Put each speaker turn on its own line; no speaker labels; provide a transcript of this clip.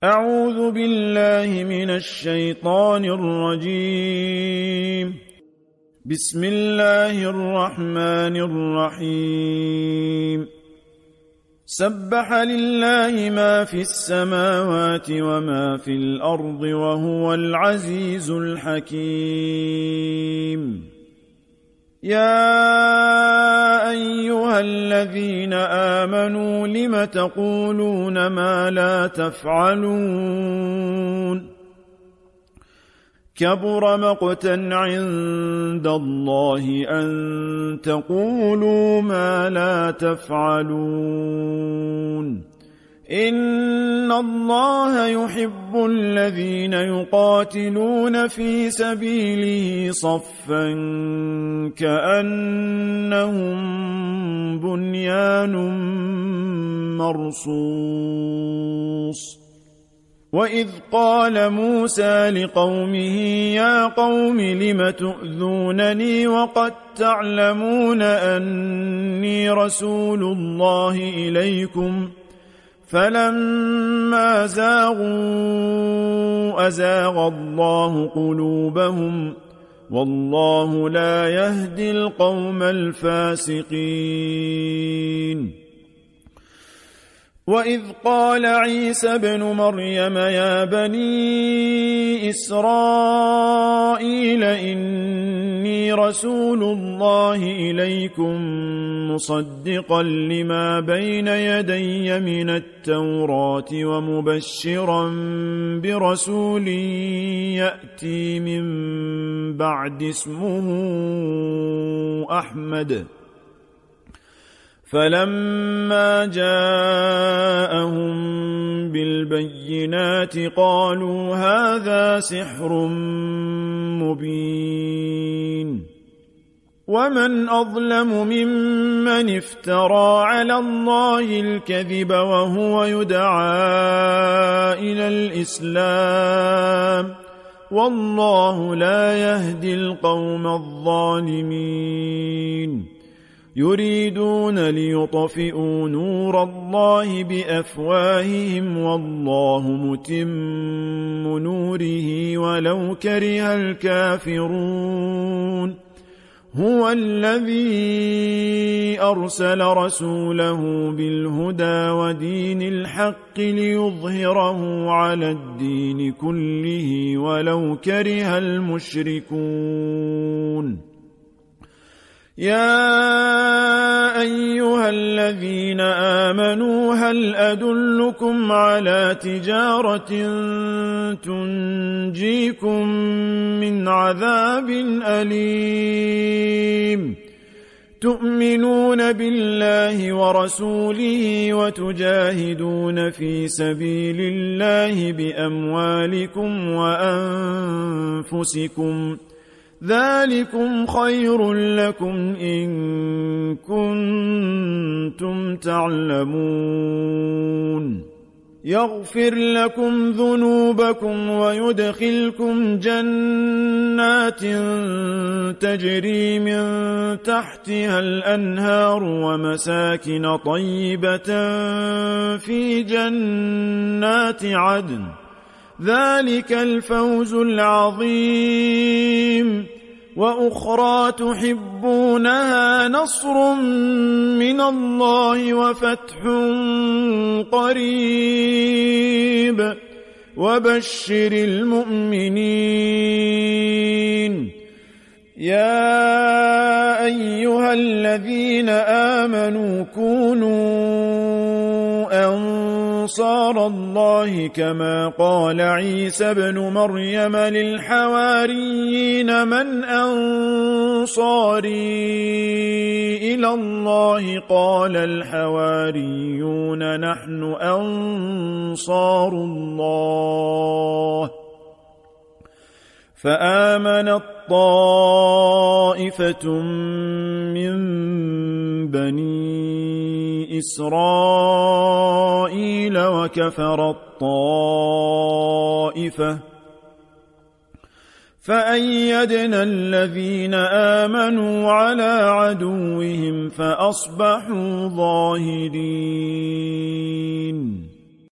أعوذ بالله من الشيطان الرجيم. بسم الله الرحمن الرحيم. سبح لله ما في السماوات وما في الأرض وهو العزيز الحكيم. يا أيها الذين آمنوا لم تقولون ما لا تفعلون؟ كبر مقتا عند الله أن تقولوا ما لا تفعلون. إن الله يحب الذين يقاتلون في سبيله صفا كأنهم بنيان مرصوص. وإذ قال موسى لقومه يا قوم لم تؤذونني وقد تعلمون أني رسول الله إليكم فلما زاغوا أزاغ الله قلوبهم والله لا يهدي القوم الفاسقين. وإذ قال عيسى ابن مريم يا بني إسرائيل إني رسول الله إليكم مصدقا لما بين يدي من التوراة ومبشرا برسول يأتي من بعد اسمه أحمد. فلما جاءهم بالبينات قالوا هذا سحر مبين. ومن أظلم ممن افترى على الله الكذب وهو يدعى إلى الإسلام والله لا يهدي القوم الظالمين. يريدون ليطفئوا نور الله بأفواههم والله متم نوره ولو كره الكافرون. هو الذي أرسل رسوله بالهدى ودين الحق ليظهره على الدين كله ولو كره المشركون. يا أيها الذين آمنوا هل أدلكم على تجارة تنجيكم من عذاب أليم؟ تؤمنون بالله ورسوله وتجاهدون في سبيل الله بأموالكم وأنفسكم ذلكم خير لكم إن كنتم تعلمون. يغفر لكم ذنوبكم ويدخلكم جنات تجري من تحتها الأنهار ومساكن طيبة في جنات عدن ذلك الفوز العظيم. وأخرى تحبونها نصر من الله وفتح قريب وبشر المؤمنين. يا أيها الذين آمنوا كونوا أنصار الله كما قال عيسى ابن مريم للحواريين من أنصاري إلى الله قال الحواريون نحن أنصار الله. فآمنت طائفة من بني إسرائيل وكفرت طائفة فأيدنا الذين آمنوا على عدوهم فأصبحوا ظاهرين.